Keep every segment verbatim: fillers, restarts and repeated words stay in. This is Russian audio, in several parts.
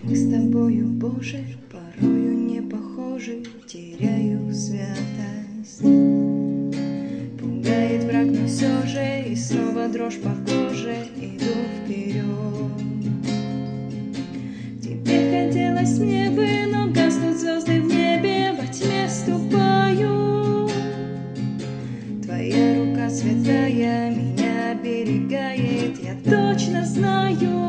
Мы с тобою, Боже, порою не похожи, теряю святость. Пугает враг, но все же, и снова дрожь по коже, иду вперед. Тебе хотелось мне бы, но гаснут звезды в небе, во тьме ступаю. Твоя рука святая меня оберегает, я точно знаю.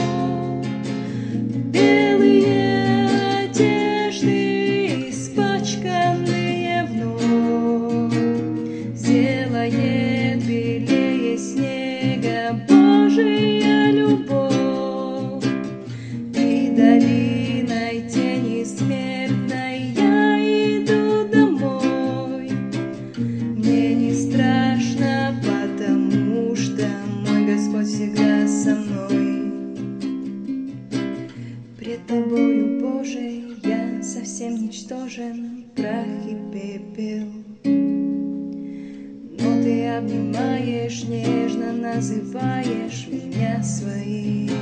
Белые одежды, испачканные вновь, сделает белее снега Божия любовь. И долиной тени смертной я иду домой. Мне не страшно, потому что мой Господь всегда со мной. Пред тобою, Боже, я совсем ничтожен, прах и пепел. Но ты обнимаешь, нежно называешь меня своим.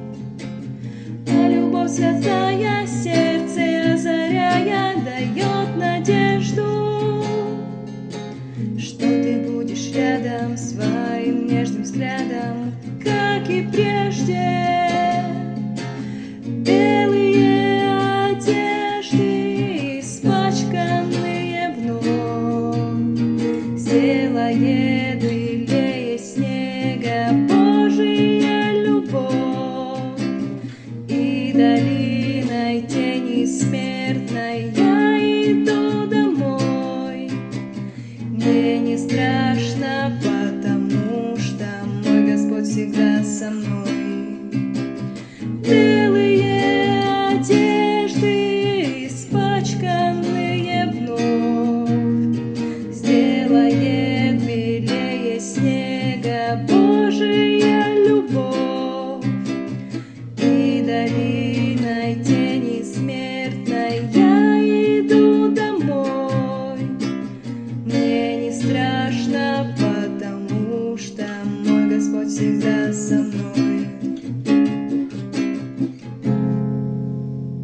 А любовь святая, сердце озаряя, дает надежду, что ты будешь рядом своим нежным взглядом, как и прежде. Белые одежды, испачканные вновь, сделает белее снега Божия любовь. И долиной тени смертной я иду домой. Мне не страшно, потому что мой Господь всегда со мной. Белые одежды, испачканные вновь, сделает белее снега Божия любовь. И долина